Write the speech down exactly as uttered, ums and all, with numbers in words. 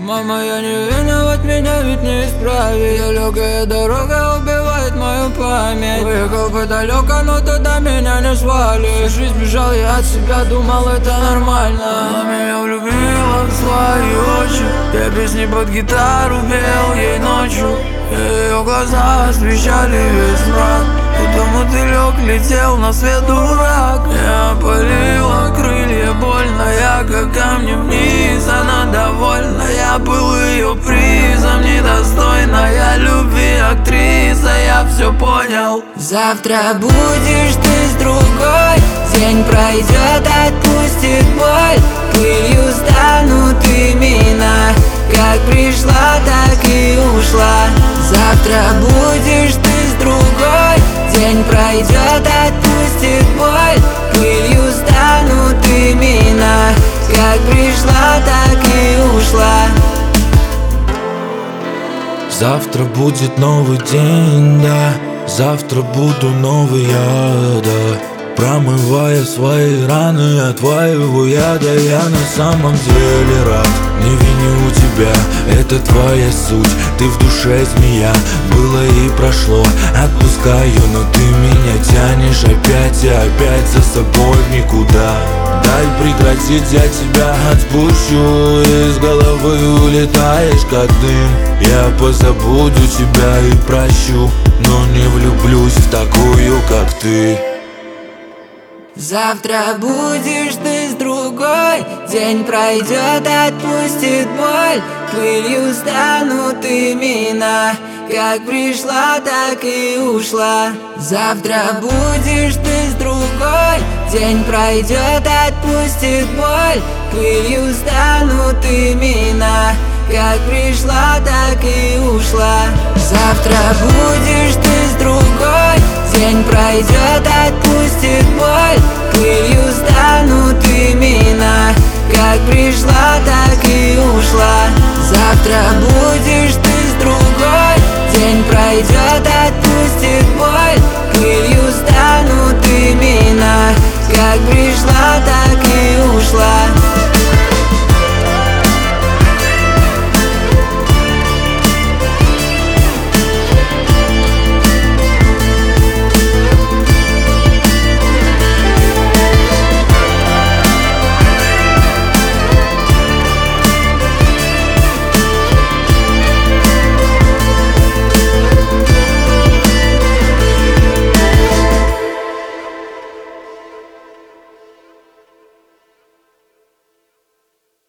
Мама, я не виноват, меня ведь не исправить. Далекая дорога убивает мою память. Выехал подалеку, но туда меня не свали. Всю жизнь бежал я от себя, думал, это нормально. Она меня влюбила в свои очи. Я песни под гитару пел ей ночью. Ее глаза освещали весь мрак. Будто мотылек летел на свет дурак. Я опалила крылья, больно, я как камни вниз. Она довольна, я был ее призом. Недостойная любви актриса, я все понял. Завтра будешь ты с другой. День пройдет, отпустит боль. Пылью станут имена. Как пришла, так и ушла. Завтра будешь ты с другой. День пройдет, отпустит боль. Пылью станут имена. Как пришла, так и ушла. Завтра будет новый день, да. Завтра буду новый я, да. Промывая свои раны от твоего яда. Я на самом деле рад, не виню тебя, это твоя суть. Ты в душе змея, было и прошло. Отпускаю, но ты меня тянешь опять и опять за собой в никуда. Дай прекратить, я тебя отпущу. Из головы улетаешь как дым. Я позабуду тебя и прощу, но не влюблюсь в такую, как ты. Завтра будешь ты с другой. День пройдет, отпустит боль. Пылью станут имена. Как пришла, так и ушла. Завтра будешь ты с другой. День пройдет, отпустит боль. Пылью станут имена. Как пришла, так и ушла. Завтра будешь ты с другой. День пройдет, отпустит боль. Пылью станут имена. Как пришла, так и ушла. Завтра будешь ты с другой. День пройдет, отпустит боль. Пылью станут имена. Как пришла, так и ушла.